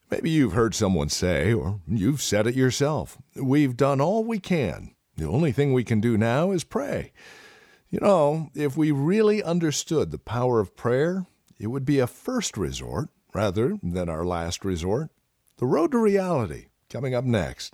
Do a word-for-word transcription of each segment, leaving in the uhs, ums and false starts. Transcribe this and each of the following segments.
Maybe you've heard someone say, or you've said it yourself, we've done all we can. The only thing we can do now is pray. You know, if we really understood the power of prayer, it would be a first resort rather than our last resort. The Road to Reality, coming up next.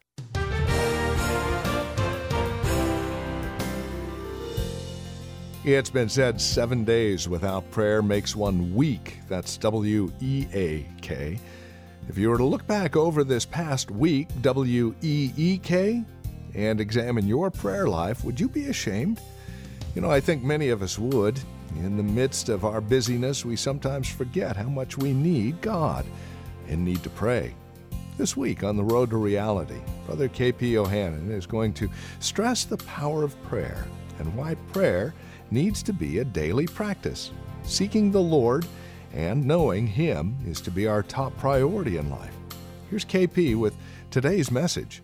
It's been said seven days without prayer makes one weak. That's W E A K. If you were to look back over this past week, W E E K, and examine your prayer life, would you be ashamed? You know, I think many of us would. In the midst of our busyness, we sometimes forget how much we need God and need to pray. This week on The Road to Reality, Brother K P Yohannan is going to stress the power of prayer and why prayer needs to be a daily practice. Seeking the Lord and knowing Him is to be our top priority in life. Here's K P with today's message.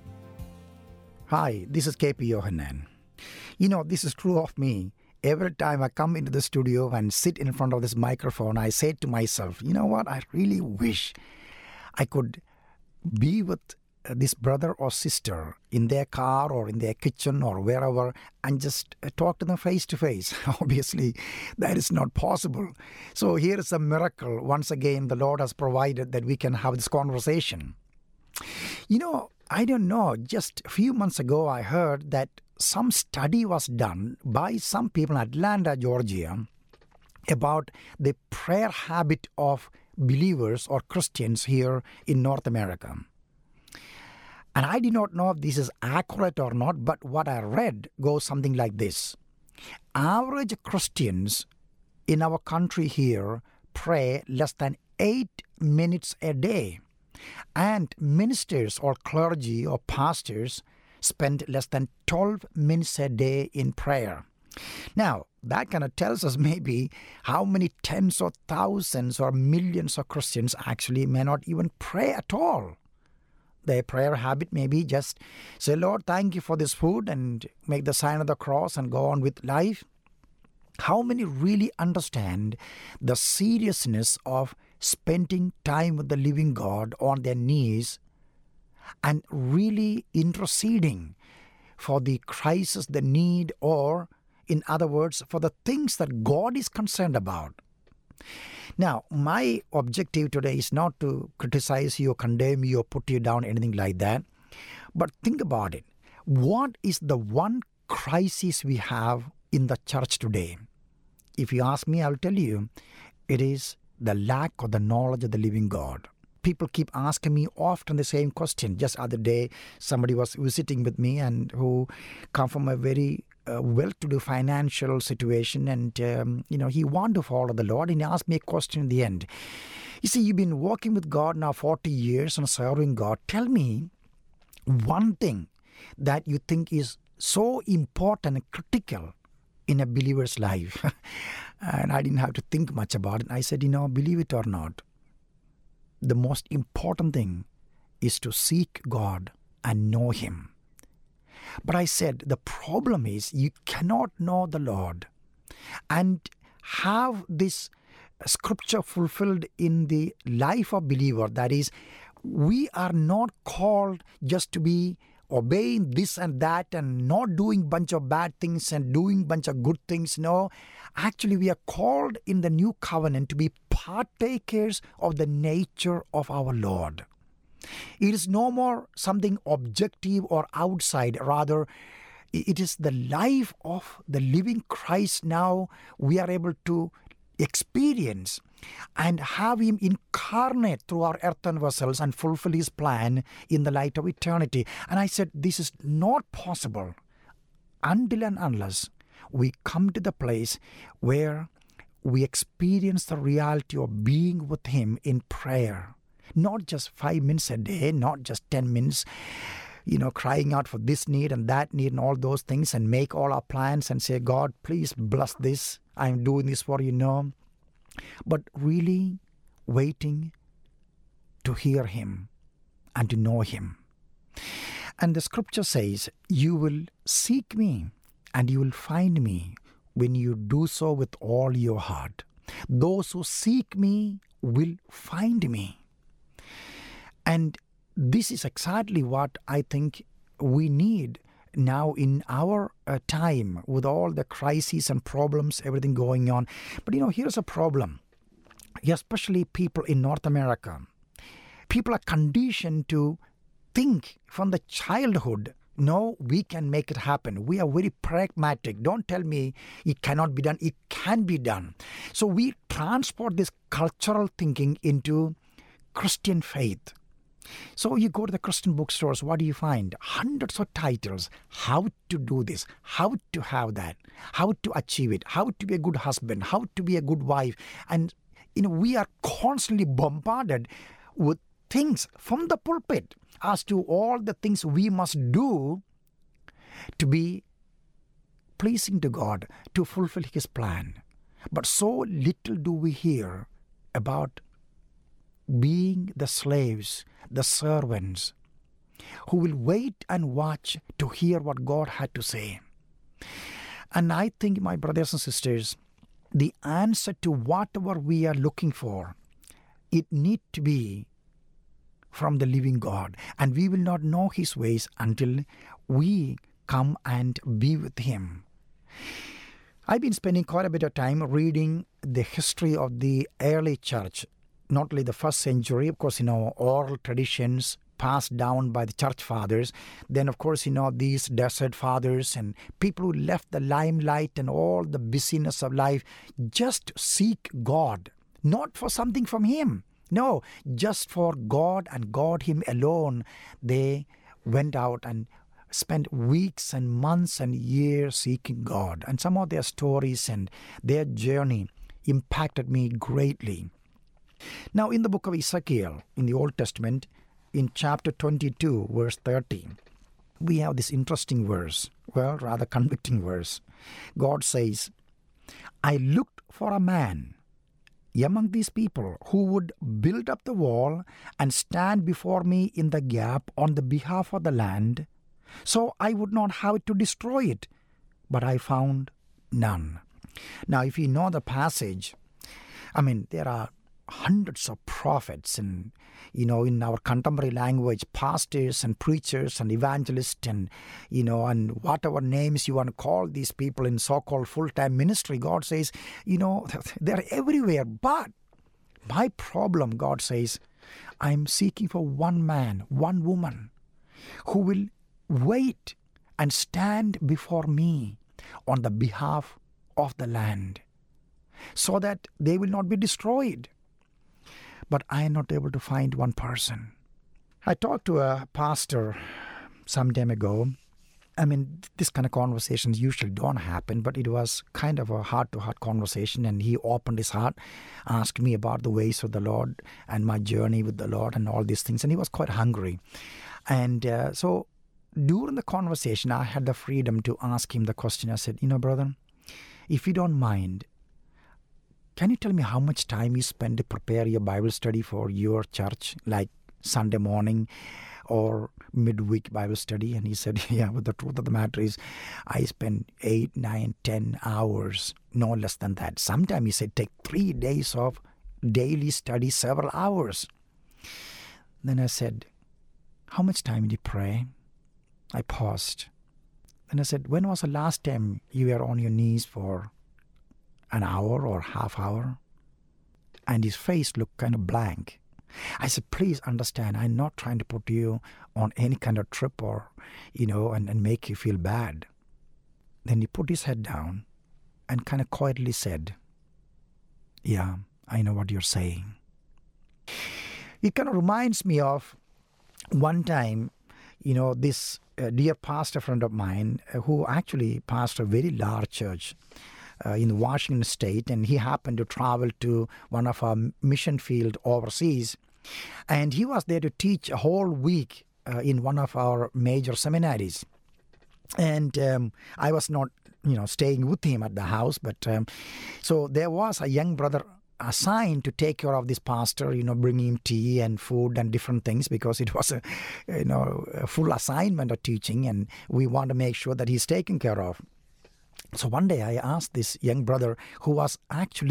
Hi, this is K P Yohannan. You know, this is true of me. Every time I come into the studio and sit in front of this microphone, I say to myself, you know what, I really wish I could be with this brother or sister in their car or in their kitchen or wherever and just talk to them face to face. Obviously, that is not possible. So here is a miracle. Once again, the Lord has provided that we can have this conversation. You know, I don't know, just a few months ago, I heard that some study was done by some people in Atlanta, Georgia, about the prayer habit of believers or Christians here in North America. And I do not know if this is accurate or not, but what I read goes something like this. Average Christians in our country here pray less than eight minutes a day. And ministers or clergy or pastors spend less than twelve minutes a day in prayer. Now, that kind of tells us maybe how many tens or thousands or millions of Christians actually may not even pray at all. Their prayer habit may be just say, Lord, thank you for this food, and make the sign of the cross and go on with life. How many really understand the seriousness of spending time with the living God on their knees and really interceding for the crisis, the need, or in other words, for the things that God is concerned about? Now, my objective today is not to criticize you or condemn you or put you down, anything like that. But think about it. What is the one crisis we have in the church today? If you ask me, I'll tell you, it is the lack of the knowledge of the living God. People keep asking me often the same question. Just the other day, somebody was visiting with me and who come from a very uh, well-to-do financial situation, and um, you know he wanted to follow the Lord, and he asked me a question in the end. You see, you've been walking with God now forty years and serving God. Tell me one thing that you think is so important and critical in a believer's life. And I didn't have to think much about it. I said, you know, believe it or not, the most important thing is to seek God and know Him. But I said, the problem is you cannot know the Lord and have this scripture fulfilled in the life of believer. That is, we are not called just to be obeying this and that and not doing bunch of bad things and doing bunch of good things. No, actually we are called in the new covenant to be partakers of the nature of our Lord. It is no more something objective or outside. Rather, it is the life of the living Christ now we are able to experience and have Him incarnate through our earthen vessels and fulfill His plan in the light of eternity. And I said, this is not possible until and unless we come to the place where we experience the reality of being with Him in prayer. Not just five minutes a day, not just ten minutes, you know, crying out for this need and that need and all those things and make all our plans and say, God, please bless this. I'm doing this for you, know. But really waiting to hear Him and to know Him. And the scripture says, you will seek me and you will find me when you do so with all your heart. Those who seek me will find me. And this is exactly what I think we need now in our uh, time with all the crises and problems, everything going on. But you know, here's a problem, especially people in North America. People are conditioned to think from the childhood, no, we can make it happen. We are very pragmatic. Don't tell me it cannot be done. It can be done. So we transport this cultural thinking into Christian faith. So you go to the Christian bookstores, what do you find? Hundreds of titles. How to do this, how to have that, how to achieve it, how to be a good husband, how to be a good wife. And you know, we are constantly bombarded with things from the pulpit as to all the things we must do to be pleasing to God, to fulfill His plan. But so little do we hear about being the slaves, the servants, who will wait and watch to hear what God had to say. And I think, my brothers and sisters, the answer to whatever we are looking for, it need to be from the living God. And we will not know His ways until we come and be with Him. I've been spending quite a bit of time reading the history of the early church, not only the first century, of course, you know, oral traditions passed down by the church fathers. Then, of course, you know, these desert fathers and people who left the limelight and all the busyness of life just to seek God, not for something from Him. No, just for God and God Him alone. They went out and spent weeks and months and years seeking God. And some of their stories and their journey impacted me greatly. Now, in the book of Ezekiel, in the Old Testament, in chapter twenty-two, verse thirteen, we have this interesting verse, well, rather convicting verse. God says, I looked for a man among these people who would build up the wall and stand before me in the gap on the behalf of the land, so I would not have to destroy it. But I found none. Now, if you know the passage, I mean, there are hundreds of prophets and, you know, in our contemporary language, pastors and preachers and evangelists and, you know, and whatever names you want to call these people in so-called full-time ministry. God says, you know, they're everywhere. But my problem, God says, I'm seeking for one man, one woman who will wait and stand before me on the behalf of the land so that they will not be destroyed. But I am not able to find one person. I talked to a pastor some time ago. I mean, this kind of conversations usually don't happen, but it was kind of a heart-to-heart conversation, and he opened his heart, asked me about the ways of the Lord and my journey with the Lord and all these things, and he was quite hungry. And uh, so during the conversation, I had the freedom to ask him the question. I said, you know, brother, if you don't mind, can you tell me how much time you spend to prepare your Bible study for your church, like Sunday morning or midweek Bible study? And he said, yeah, but the truth of the matter is I spend eight, nine, ten hours, no less than that. Sometimes he said, take three days of daily study, several hours. Then I said, how much time did you pray? I paused. Then I said, when was the last time you were on your knees for an hour or half hour? And his face looked kind of blank. I said, please understand, I'm not trying to put you on any kind of trip or, you know, and, and make you feel bad. Then he put his head down and kind of quietly said, yeah, I know what you're saying. It kind of reminds me of one time, you know, this uh, dear pastor friend of mine uh, who actually pastored a very large church Uh, in Washington State, and he happened to travel to one of our mission field overseas, and he was there to teach a whole week uh, in one of our major seminaries. And um, I was not, you know, staying with him at the house, but um, so there was a young brother assigned to take care of this pastor, you know, bringing him tea and food and different things, because it was a, you know, a full assignment of teaching, and we want to make sure that he's taken care of. So one day I asked this young brother, who was actually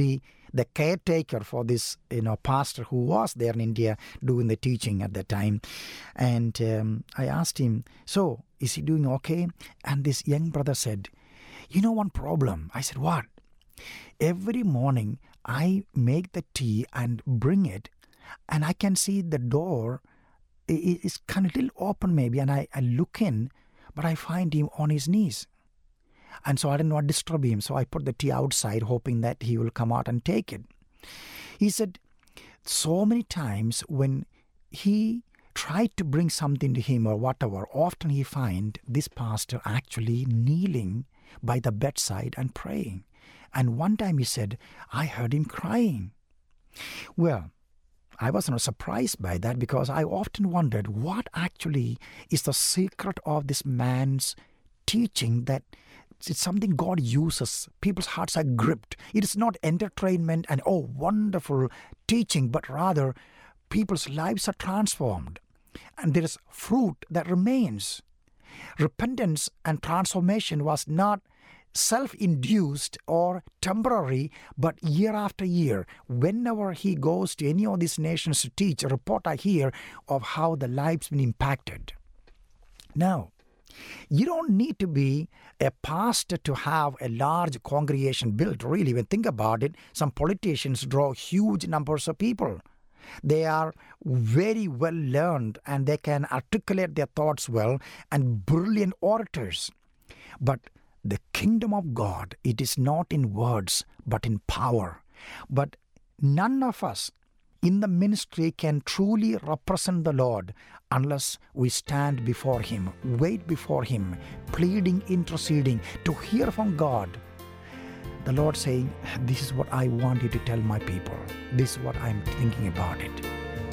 the caretaker for this, you know, pastor who was there in India doing the teaching at that time. And um, I asked him, so is he doing okay? And this young brother said, you know one problem. I said, what? Every morning I make the tea and bring it, and I can see the door is kind of a little open maybe, and I, I look in, but I find him on his knees. And so I didn't want to disturb him, so I put the tea outside hoping that he will come out and take it. He said, so many times when he tried to bring something to him or whatever, often he find this pastor actually kneeling by the bedside and praying. And one time he said, I heard him crying. Well, I was not surprised by that, because I often wondered what actually is the secret of this man's teaching, that it's something God uses. People's hearts are gripped. It is not entertainment and, oh, wonderful teaching, but rather people's lives are transformed. And there is fruit that remains. Repentance and transformation was not self-induced or temporary, but year after year. Whenever he goes to any of these nations to teach, a report I hear of how the lives been impacted. Now, you don't need to be a pastor to have a large congregation built, really. When you think about it, some politicians draw huge numbers of people. They are very well learned and they can articulate their thoughts well, and brilliant orators. But the kingdom of God, it is not in words, but in power. But none of us in the ministry can truly represent the Lord unless we stand before Him, wait before Him, pleading, interceding, to hear from God. The Lord saying, this is what I want you to tell my people. This is what I'm thinking about it.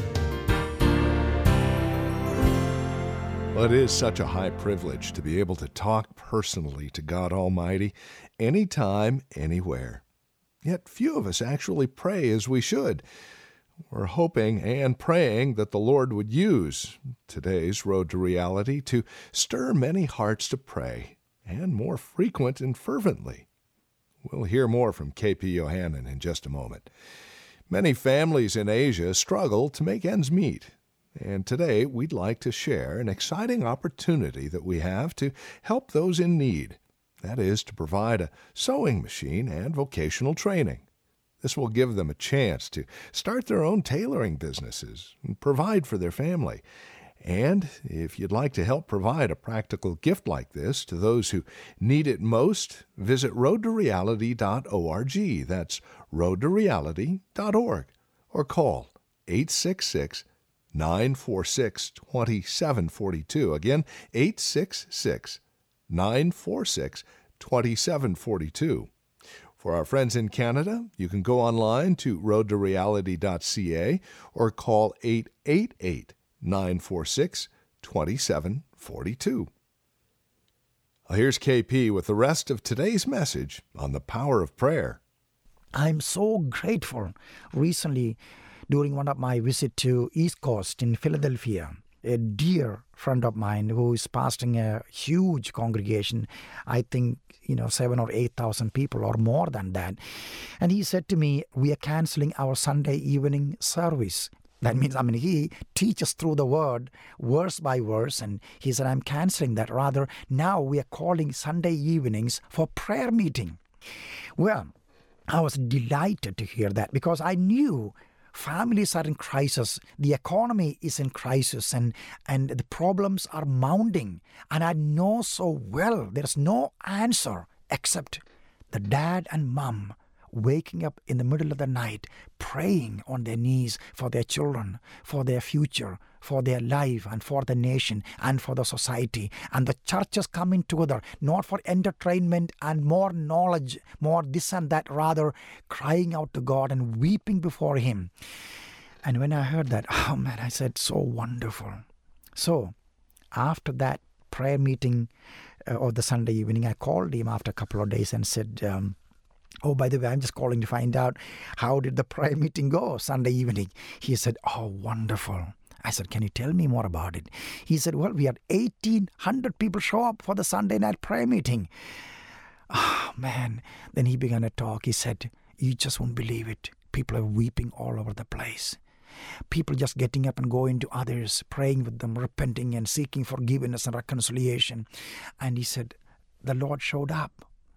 Well, it is such a high privilege to be able to talk personally to God Almighty anytime, anywhere. Yet few of us actually pray as we should. We're hoping and praying that the Lord would use today's Road to Reality to stir many hearts to pray, and more frequent and fervently. We'll hear more from K P Yohannan in just a moment. Many families in Asia struggle to make ends meet. And today, we'd like to share an exciting opportunity that we have to help those in need. That is, to provide a sewing machine and vocational training. This will give them a chance to start their own tailoring businesses and provide for their family. And if you'd like to help provide a practical gift like this to those who need it most, visit road to reality dot org. That's road to reality dot org. Or call eight six six, nine four six, two seven four two. Again, eight six six, nine four six, two seven four two. For our friends in Canada, you can go online to road to reality dot c a or call eight eight eight, nine four six, two seven four two. Well, here's K P with the rest of today's message on the power of prayer. I'm so grateful. Recently, during one of my visits to East Coast in Philadelphia, a dear friend of mine who is pastoring a huge congregation, I think, you know, seven or eight thousand people or more than that. And he said to me, we are canceling our Sunday evening service. That means, I mean, he teaches through the word, verse by verse, and he said, I'm canceling that. Rather, now we are calling Sunday evenings for prayer meeting. Well, I was delighted to hear that, because I knew families are in crisis, the economy is in crisis, and, and the problems are mounting. And I know so well there's no answer except the dad and mom waking up in the middle of the night, praying on their knees for their children, for their future, for their life, and for the nation, and for the society. And the churches coming together, not for entertainment and more knowledge, more this and that, rather crying out to God and weeping before Him. And when I heard that, oh man, I said, so wonderful. So after that prayer meeting uh, or the Sunday evening, I called him after a couple of days and said, um, oh, by the way, I'm just calling to find out, how did the prayer meeting go Sunday evening? He said, oh, wonderful. I said, can you tell me more about it? He said, well, we had eighteen hundred people show up for the Sunday night prayer meeting. Oh, man. Then he began to talk. He said, You just won't believe it. People are weeping all over the place. People just getting up and going to others, praying with them, repenting and seeking forgiveness and reconciliation. And he said, the Lord showed up.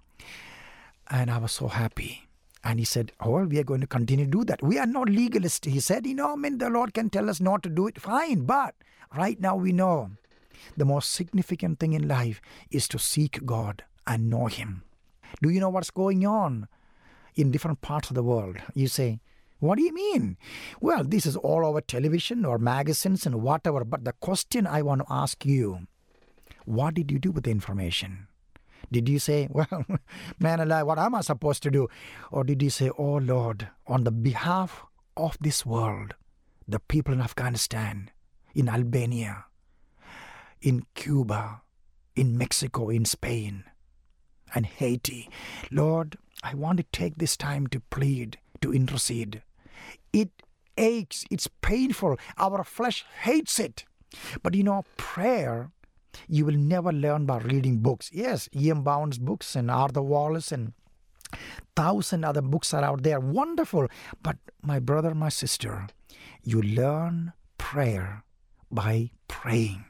And I was so happy. And he said, oh, well, we are going to continue to do that. We are not legalists. He said, you know, I mean, the Lord can tell us not to do it. Fine. But right now we know the most significant thing in life is to seek God and know Him. Do you know what's going on in different parts of the world? You say, what do you mean? Well, this is all over television or magazines and whatever. But the question I want to ask you, what did you do with the information? Did you say, well, man alive, what am I supposed to do? Or did you say, oh Lord, on the behalf of this world, the people in Afghanistan, in Albania, in Cuba, in Mexico, in Spain, and Haiti, Lord, I want to take this time to plead, to intercede. It aches, it's painful, our flesh hates it. But you know, prayer, you will never learn by reading books. Yes, E M Bounds books and Arthur Wallace and thousand other books are out there. Wonderful. But my brother, my sister, you learn prayer by praying.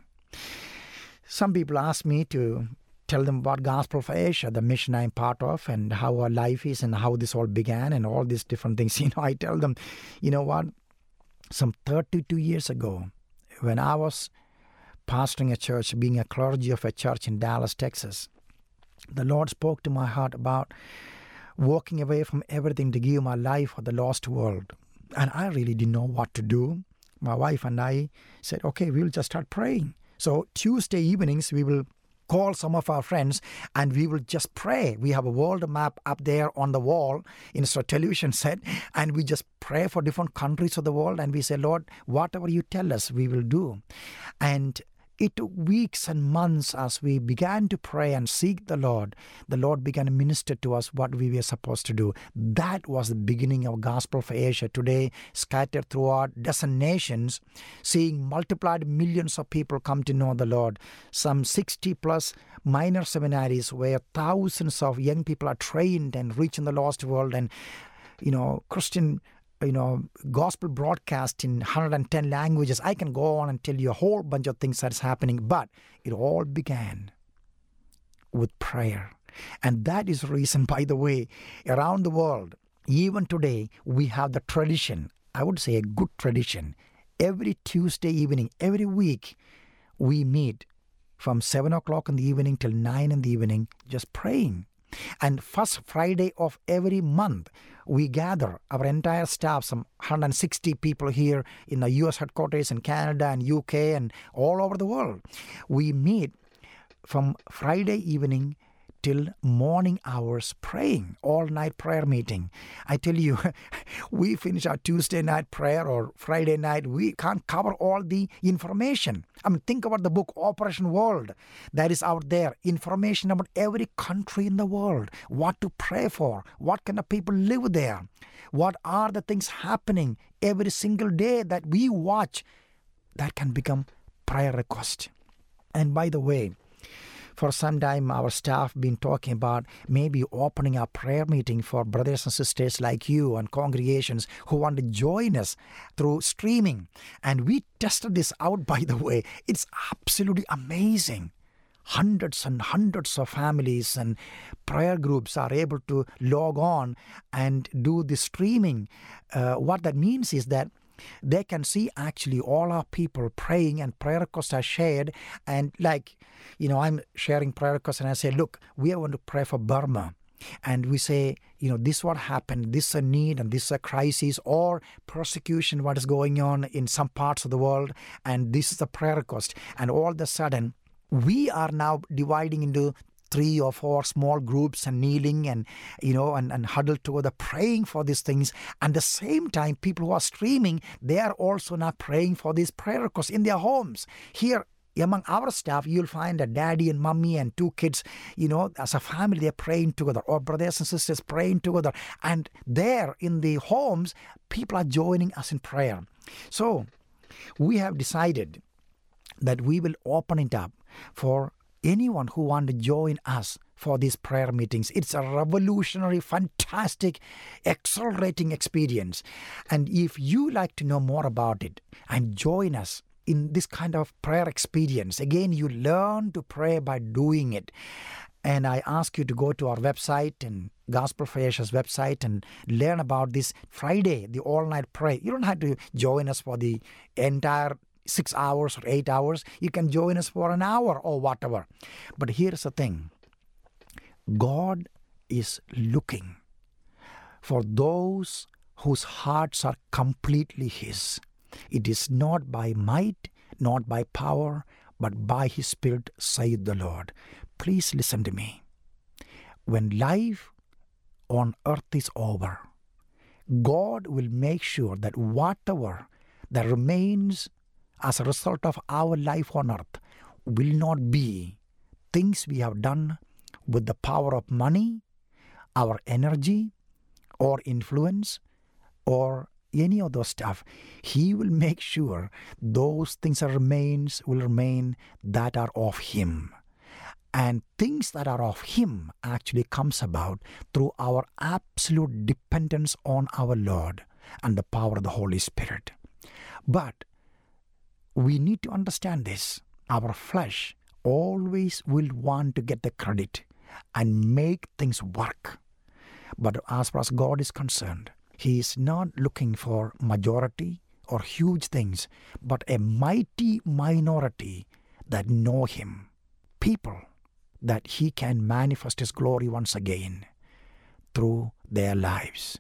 Some people ask me to tell them about Gospel for Asia, the mission I'm part of, and how our life is and how this all began and all these different things. You know, I tell them, you know what? Some thirty-two years ago, when I was pastoring a church, being a clergy of a church in Dallas, Texas, the Lord spoke to my heart about walking away from everything to give my life for the lost world. And I really didn't know what to do. My wife and I said, okay, we'll just start praying. So Tuesday evenings, we will call some of our friends and we will just pray. We have a world map up there on the wall in a television set, and we just pray for different countries of the world, and we say, Lord, whatever you tell us, we will do. And it took weeks and months as we began to pray and seek the Lord. The Lord began to minister to us what we were supposed to do. That was the beginning of Gospel for Asia. Today, scattered throughout dozen nations, seeing multiplied millions of people come to know the Lord. Some sixty plus minor seminaries where thousands of young people are trained and reaching the lost world. And, you know, Christian you know, gospel broadcast in one hundred ten languages. I can go on and tell you a whole bunch of things that's happening, but it all began with prayer. And that is the reason, by the way, around the world, even today, we have the tradition, I would say a good tradition. Every Tuesday evening, every week, we meet from seven o'clock in the evening till nine in the evening, just praying. And first Friday of every month, we gather our entire staff, some one hundred sixty people here in the U S headquarters in Canada and U K and all over the world. We meet from Friday evening till morning hours praying, all-night prayer meeting. I tell you, we finish our Tuesday night prayer or Friday night, we can't cover all the information. I mean, think about the book Operation World that is out there. Information about every country in the world, what to pray for, what kind of people live there, what are the things happening every single day that we watch that can become prayer request. And by the way, for some time, our staff been talking about maybe opening a prayer meeting for brothers and sisters like you and congregations who want to join us through streaming. And we tested this out, by the way. It's absolutely amazing. Hundreds and hundreds of families and prayer groups are able to log on and do the streaming. Uh, what that means is that they can see actually all our people praying, and prayer requests are shared. And like, you know, I'm sharing prayer requests and I say, look, we are going to pray for Burma. And we say, you know, this is what happened, this is a need and this is a crisis or persecution, what is going on in some parts of the world. And this is the prayer request. And all of a sudden, we are now dividing into three or four small groups and kneeling and, you know, and, and huddled together praying for these things. And at the same time, people who are streaming, they are also now praying for these prayer requests in their homes. Here, among our staff, you'll find a daddy and mommy and two kids, you know, as a family, they're praying together, or brothers and sisters praying together. And there in the homes, people are joining us in prayer. So we have decided that we will open it up for anyone who wants to join us for these prayer meetings. It's a revolutionary, fantastic, accelerating experience. And if you like to know more about it and join us in this kind of prayer experience, again, you learn to pray by doing it. And I ask you to go to our website and Gospel for Asia's website and learn about this Friday, the all-night prayer. You don't have to join us for the entire six hours or eight hours. You can join us for an hour or whatever. But here's the thing. God is looking for those whose hearts are completely His. It is not by might, not by power, but by His Spirit, saith the Lord. Please listen to me. When life on earth is over, God will make sure that whatever that remains as a result of our life on earth will not be things we have done with the power of money, our energy, or influence, or any of those stuff. He will make sure those things that remains will remain that are of Him. And things that are of Him actually comes about through our absolute dependence on our Lord and the power of the Holy Spirit. But we need to understand this. Our flesh always will want to get the credit and make things work. But as far as God is concerned, He is not looking for majority or huge things, but a mighty minority that know Him. People that He can manifest His glory once again through their lives.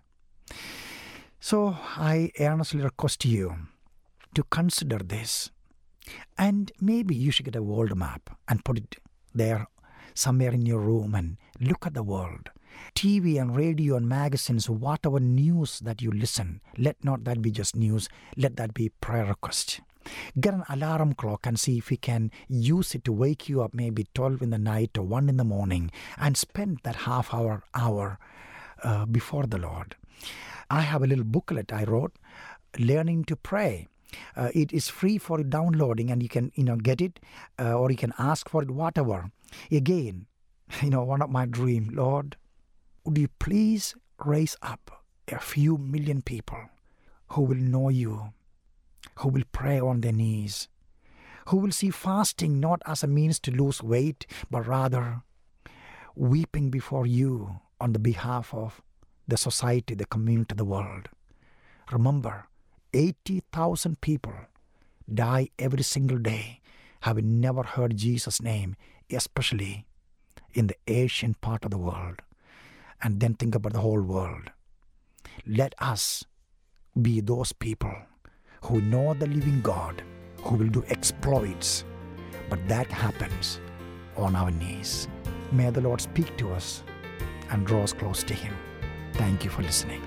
So I earnestly request you to consider this. And maybe you should get a world map and put it there somewhere in your room and look at the world. T V and radio and magazines, whatever news that you listen, let not that be just news, let that be prayer request. Get an alarm clock and see if you can use it to wake you up maybe twelve in the night or one in the morning and spend that half hour, hour uh, before the Lord. I have a little booklet I wrote, Learning to Pray. Uh, it is free for downloading and you can you know get it uh, or you can ask for it, whatever. Again, you know, one of my dreams, Lord, would you please raise up a few million people who will know you, who will pray on their knees, who will see fasting not as a means to lose weight, but rather weeping before you on the behalf of the society, the community, the world. Remember, eighty thousand people die every single day having never heard Jesus' name, especially in the Asian part of the world. And then think about the whole world. Let us be those people who know the living God, who will do exploits, but that happens on our knees. May the Lord speak to us and draw us close to Him. Thank you for listening.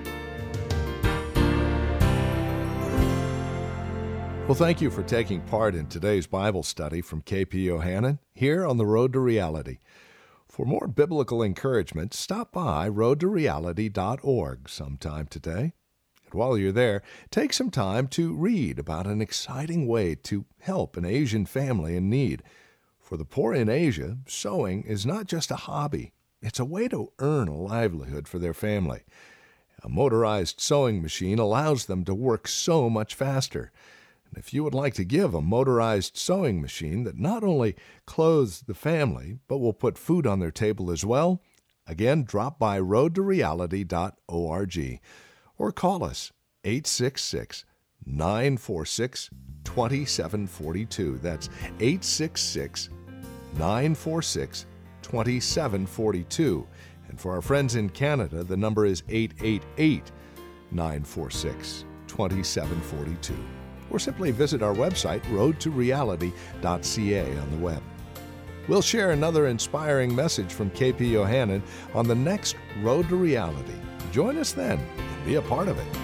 Well, thank you for taking part in today's Bible study from K P Yohannan here on The Road to Reality. For more biblical encouragement, stop by road to reality dot org sometime today. And while you're there, take some time to read about an exciting way to help an Asian family in need. For the poor in Asia, sewing is not just a hobby. It's a way to earn a livelihood for their family. A motorized sewing machine allows them to work so much faster. If you would like to give a motorized sewing machine that not only clothes the family, but will put food on their table as well, again, drop by road to reality dot org or call us eight six six, nine four six, two seven four two. That's eight six six, nine four six, two seven four two. And for our friends in Canada, the number is eight eight eight, nine four six, two seven four two. Or simply visit our website, road to reality dot c a, on the web. We'll share another inspiring message from K P Yohannan on the next Road to Reality. Join us then and be a part of it.